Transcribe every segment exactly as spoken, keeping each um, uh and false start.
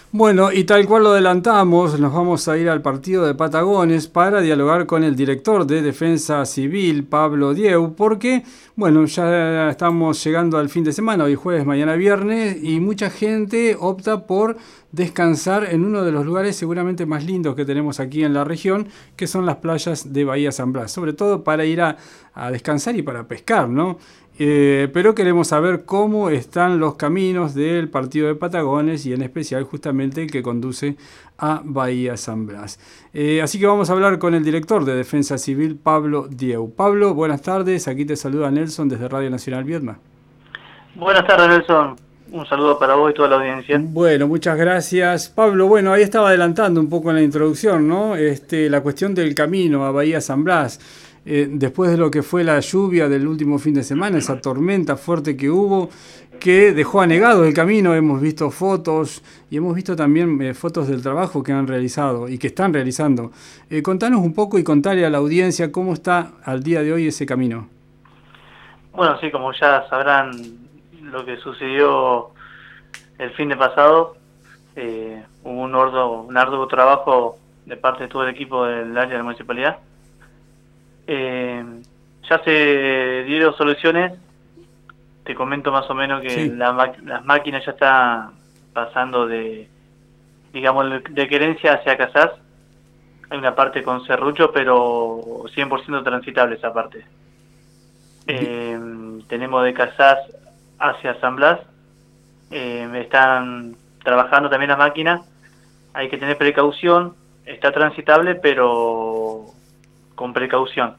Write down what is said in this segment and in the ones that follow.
Bueno, y tal cual lo adelantamos, nos vamos a ir al partido de Patagones para dialogar con el director de Defensa Civil, Pablo Dieu, porque, bueno, ya estamos llegando al fin de semana, hoy jueves, mañana viernes, y mucha gente opta por descansar en uno de los lugares seguramente más lindos que tenemos aquí en la región, que son las playas de Bahía San Blas, sobre todo para ir a, a descansar y para pescar, ¿no? Eh, pero queremos saber cómo están los caminos del partido de Patagones y en especial justamente el que conduce a Bahía San Blas. Eh, así que vamos a hablar con el director de Defensa Civil, Pablo Dieu. Pablo, buenas tardes. Aquí te saluda Nelson desde Radio Nacional Viedma. Buenas tardes, Nelson. Un saludo para vos y toda la audiencia. Bueno, muchas gracias. Pablo, bueno, ahí estaba adelantando un poco en la introducción, ¿no? Este, la cuestión del camino a Bahía San Blas. Eh, después de lo que fue la lluvia del último fin de semana, esa tormenta fuerte que hubo, que dejó anegado el camino, hemos visto fotos y hemos visto también eh, fotos del trabajo que han realizado y que están realizando. Eh, contanos un poco y contale a la audiencia cómo está al día de hoy ese camino. Bueno, sí, como ya sabrán lo que sucedió el fin de pasado, eh, hubo un arduo, un arduo trabajo de parte de todo el equipo del área de la municipalidad. Eh, ya se dieron soluciones. Te comento más o menos que Sí. la, las máquinas ya están pasando de, digamos, de Querencia hacia Casás. Hay una parte con serrucho, pero cien por ciento transitable esa parte. Eh, tenemos de Casás hacia San Blas. Eh, están trabajando también las máquinas. Hay que tener precaución. Está transitable, pero con precaución.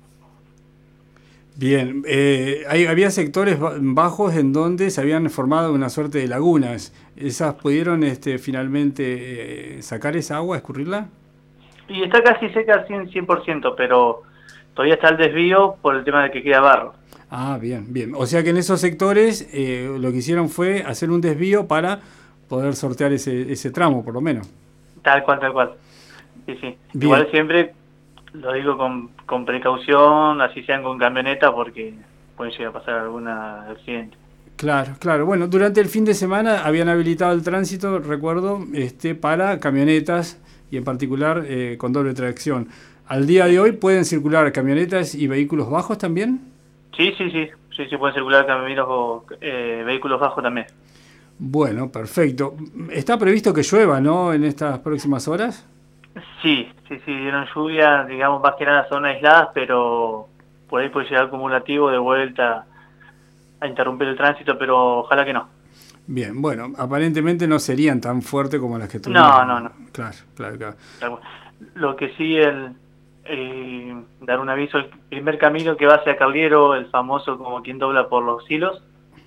Bien, eh, hay, había sectores bajos en donde se habían formado una suerte de lagunas. ¿Esas pudieron este, finalmente eh, sacar esa agua, escurrirla? Y está casi seca al cien por ciento, pero todavía está el desvío por el tema de que queda barro. Ah, bien, bien. O sea que en esos sectores eh, lo que hicieron fue hacer un desvío para poder sortear ese, ese tramo, por lo menos. Tal cual, tal cual. Sí, sí. Bien. Igual siempre lo digo con, con precaución, así sean con camioneta, porque puede llegar a pasar algún accidente. Claro, claro. Bueno, durante el fin de semana habían habilitado el tránsito, recuerdo, este, para camionetas y en particular eh, con doble tracción. ¿Al día de hoy pueden circular camionetas y vehículos bajos también? Sí, sí, sí. Sí, sí pueden circular camioneros o eh, vehículos bajos también. Bueno, perfecto. Está previsto que llueva, ¿no?, en estas próximas horas. Sí, sí, sí, dieron lluvia, digamos, más que nada zonas aisladas, pero por ahí puede llegar acumulativo de vuelta a interrumpir el tránsito, pero ojalá que no. Bien, bueno, aparentemente no serían tan fuertes como las que tuvimos. No, no, no. Claro, claro, claro. Lo que sí, el, eh, dar un aviso, el primer camino que va hacia Cagliero, el famoso como quien dobla por los silos,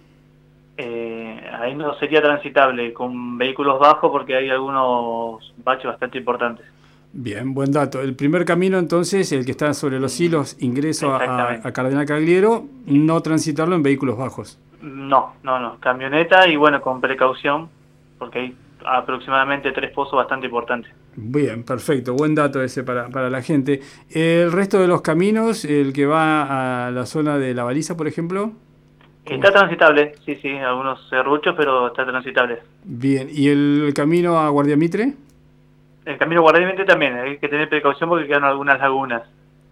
eh, ahí no sería transitable con vehículos bajos porque hay algunos baches bastante importantes. Bien, buen dato. El primer camino entonces, el que está sobre los hilos, ingreso a, a Cardenal Cagliero, no transitarlo en vehículos bajos. No, no, no, camioneta y bueno, con precaución, porque hay aproximadamente tres pozos bastante importantes. Bien, perfecto, buen dato ese para, para la gente. El resto de los caminos, el que va a la zona de La Baliza, por ejemplo. Está transitable, sí, sí, algunos serruchos, pero está transitable. Bien, ¿y el camino a Guardia Mitre? El camino Guardiamente también, hay que tener precaución porque quedan algunas lagunas,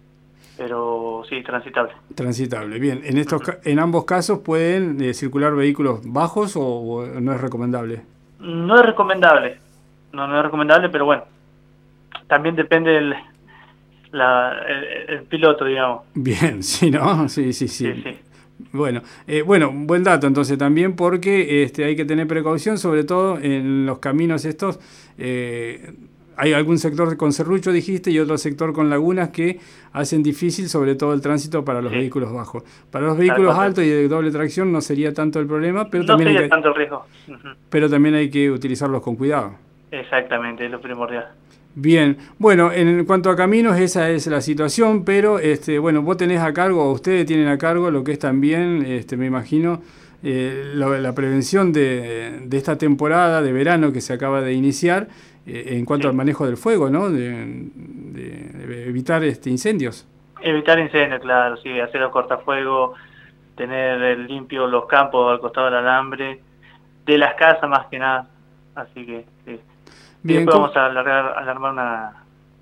pero sí, transitable. Transitable, bien. ¿En estos, en ambos casos pueden eh, circular vehículos bajos o, o no es recomendable? No es recomendable, no, no es recomendable, pero bueno, también depende del la, el, el piloto, digamos. Bien, sí, ¿no? Sí, sí, sí. Sí, sí. Bueno, eh, bueno, buen dato entonces también porque este, hay que tener precaución, sobre todo en los caminos estos. Eh, hay algún sector con serrucho, dijiste, y otro sector con lagunas que hacen difícil sobre todo el tránsito para los sí. vehículos bajos. Para los vehículos altos y de doble tracción no sería tanto el problema, pero no también sería hay que, tanto el riesgo. Uh-huh. Pero también hay que utilizarlos con cuidado. Exactamente, es lo primordial. Bien, bueno, en cuanto a caminos esa es la situación, pero este, bueno, vos tenés a cargo, o ustedes tienen a cargo lo que es también, este, me imagino, eh, la, la prevención de, de esta temporada de verano que se acaba de iniciar eh, en cuanto sí. al manejo del fuego, ¿no? De, de, de evitar este, incendios. Evitar incendios, claro, sí, hacer los cortafuegos, tener limpios los campos al costado del alambre, de las casas más que nada, así que sí. Y Bien, después ¿cómo? vamos a alargar, a armar una,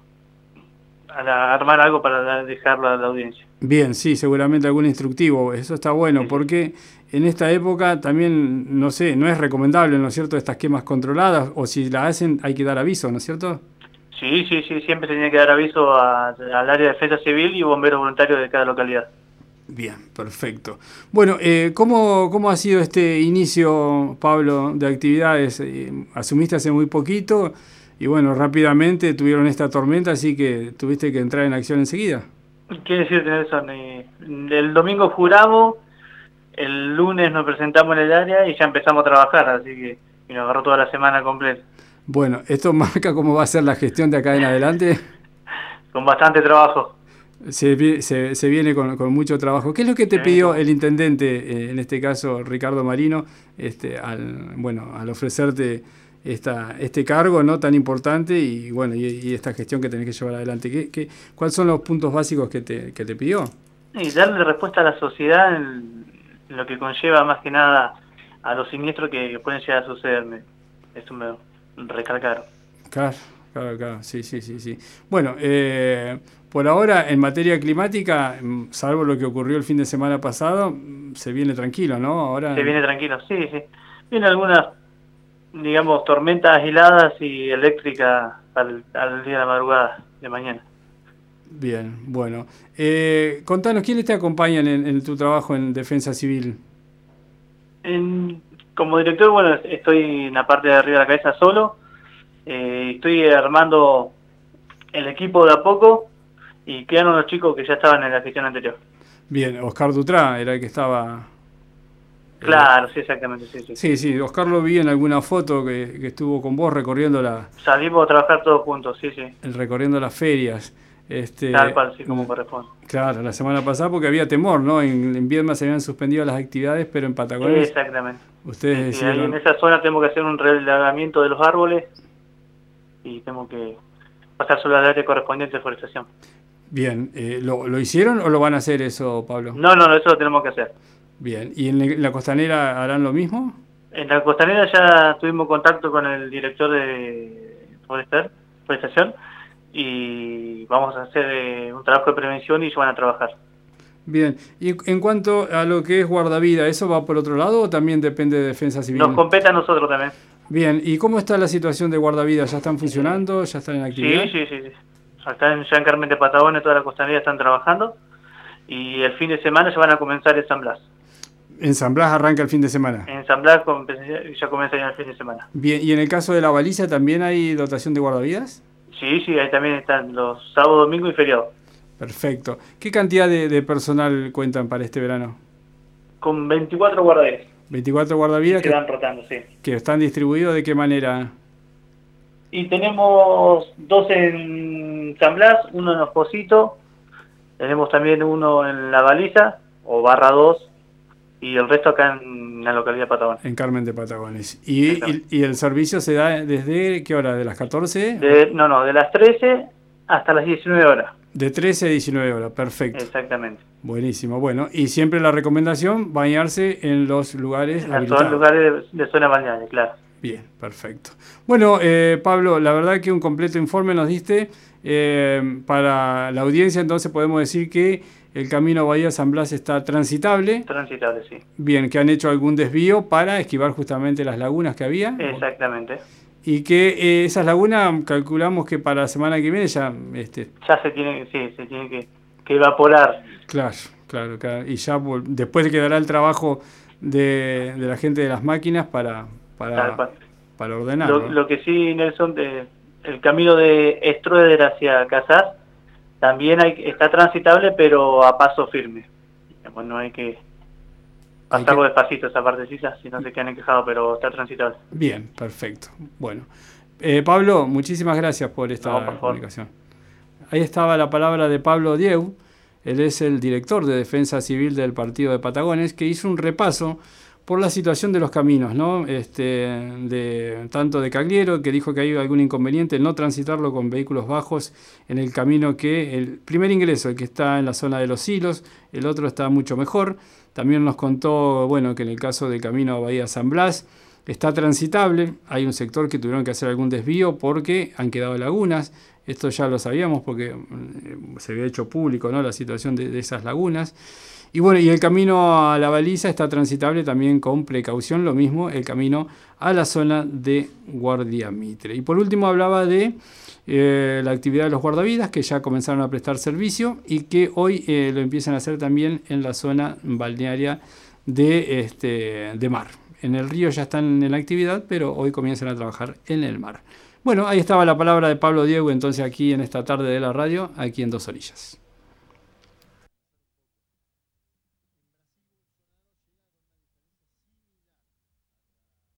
a la- armar algo para dar- dejarlo a la audiencia. Bien, sí, seguramente algún instructivo, eso está bueno, Sí, sí. porque en esta época también, no sé, no es recomendable, ¿no es cierto?, estas quemas controladas, o si la hacen hay que dar aviso, ¿no es cierto? Sí, sí, sí, siempre tenía que dar aviso a- al área de defensa civil y bomberos voluntarios de cada localidad. Bien, perfecto. Bueno, eh, ¿cómo, cómo ha sido este inicio, Pablo, de actividades? Eh, asumiste hace muy poquito y bueno, rápidamente tuvieron esta tormenta, así que tuviste que entrar en acción enseguida. ¿Qué decirte, Nelson? Eh, el domingo juramos, el lunes nos presentamos en el área y ya empezamos a trabajar, así que y nos agarró toda la semana completa, Bueno, ¿esto marca cómo va a ser la gestión de acá en adelante? con bastante trabajo. Se, vi- se, se viene con, con mucho trabajo. ¿Qué es lo que te Se viene pidió con- el intendente, eh, en este caso Ricardo Marino, este, al, bueno, al ofrecerte esta, este cargo, ¿no?, tan importante y bueno y, y esta gestión que tenés que llevar adelante? ¿Qué, qué, ¿Cuáles son los puntos básicos que te, que te pidió? Y darle respuesta a la sociedad en, en lo que conlleva más que nada a los siniestros que, que pueden llegar a sucederme. Eso me recalcaron. Claro, claro, claro, sí, sí, sí, sí. Bueno, eh, por ahora en materia climática, mm, salvo lo que ocurrió el fin de semana pasado, mm, se viene tranquilo, ¿no? Ahora, Se viene tranquilo, sí, sí. Vienen algunas, digamos, tormentas aisladas y eléctricas al, al día de la madrugada de mañana. bien, bueno. Eh, contanos, ¿quiénes te acompañan en, en tu trabajo en Defensa Civil? En- como director, bueno, estoy en la parte de arriba de la cabeza solo. Eh, estoy armando el equipo de a poco y quedan unos chicos que ya estaban en la gestión anterior. Bien, Oscar Dutrá era el que estaba... eh, Claro, sí, exactamente, sí, sí. sí, sí, Oscar lo vi en alguna foto que, que estuvo con vos recorriendo, la, Salimos a trabajar todos juntos, sí, sí. el- recorriendo las ferias. Este, Tal cual, sí, mm, como corresponde. claro, la semana pasada porque había temor, ¿no? En, en Viedma se habían suspendido las actividades, pero en Patagones Exactamente. ustedes Sí, sí, ahí en decidieron... esa zona tenemos que hacer un relevamiento de los árboles y tenemos que pasar sobre la área correspondiente de forestación. Bien, eh, ¿lo, ¿lo hicieron o lo van a hacer eso, Pablo? No, no, eso lo tenemos que hacer. Bien, ¿y en la costanera harán lo mismo? En la costanera ya tuvimos contacto con el director de forestal, forestación y vamos a hacer eh, un trabajo de prevención y ellos van a trabajar. Bien, y en cuanto a lo que es guardavida, ¿eso va por otro lado o también depende de Defensa Civil? Nos compete a nosotros también. Bien, ¿y cómo está la situación de guardavida? ¿Ya están funcionando? ¿Ya están en actividad? Sí, sí, sí, sí. Acá en, ya en Carmen de Patagones toda la costanera están trabajando y el fin de semana ya van a comenzar el San Blas. En San Blas arranca el fin de semana. En San Blas com- ya comienza ya el fin de semana. Bien, ¿y en el caso de la baliza también hay dotación de guardavidas? Sí, sí, ahí también están los sábados, domingos y feriados. Perfecto. ¿Qué cantidad de, de personal cuentan para este verano? Con veinticuatro guardavidas. veinticuatro guardavidas Se que, van rotando, sí. que están distribuidos ¿de qué manera? Y tenemos dos en San Blas, uno en Osposito, tenemos también uno en La Baliza, o Barra dos, y el resto acá en la localidad de Patagones. En Carmen de Patagones. ¿Y, y, y el servicio se da desde qué hora? ¿De las catorce? De, no, no, de las trece hasta las diecinueve horas. De trece a diecinueve horas, perfecto. Exactamente. Buenísimo, bueno, y siempre la recomendación, bañarse en los lugares En habilitados. los lugares de, de zona balnearia, claro. Bien, perfecto. Bueno, eh, Pablo, la verdad que un completo informe nos diste. Eh, para la audiencia, entonces podemos decir que el camino Bahía San Blas está transitable. Transitable, sí. Bien, que han hecho algún desvío para esquivar justamente las lagunas que había. Exactamente. Y que eh, esas lagunas calculamos que para la semana que viene ya... Este, Ya se tiene, sí, se tiene que, que evaporar. claro, claro, claro. Y ya vol- después quedará el trabajo de, de la gente de las máquinas para, Tal para, cual. para ordenar. Lo, ¿no? lo que sí, Nelson, de, el camino de Stroeder hacia Casar también hay, está transitable, pero a paso firme. Bueno, no hay que Hay pasarlo que- despacito esa partecita, si no se quedan quejado, pero está transitable. Bien, perfecto. Bueno, eh, Pablo, muchísimas gracias por esta No, por favor. comunicación. Ahí estaba la palabra de Pablo Dieu, él es el director de Defensa Civil del Partido de Patagones, que hizo un repaso por la situación de los caminos, ¿no? Este, de, tanto de Cagliero, que dijo que hay algún inconveniente, no transitarlo con vehículos bajos en el camino que, el primer ingreso, el que está en la zona de los silos, el otro está mucho mejor. También nos contó, bueno, que en el caso del camino a Bahía San Blas, está transitable. Hay un sector que tuvieron que hacer algún desvío porque han quedado lagunas. Esto ya lo sabíamos porque se había hecho público, ¿no?, la situación de, de esas lagunas. Y bueno, y el camino a la baliza está transitable también con precaución, lo mismo el camino a la zona de Guardia Mitre. Y por último hablaba de eh, la actividad de los guardavidas, que ya comenzaron a prestar servicio y que hoy eh, lo empiezan a hacer también en la zona balnearia de, este, de mar. En el río ya están en la actividad, pero hoy comienzan a trabajar en el mar. Bueno, ahí estaba la palabra de Pablo Diego, entonces aquí en esta tarde de la radio, aquí en Dos Orillas.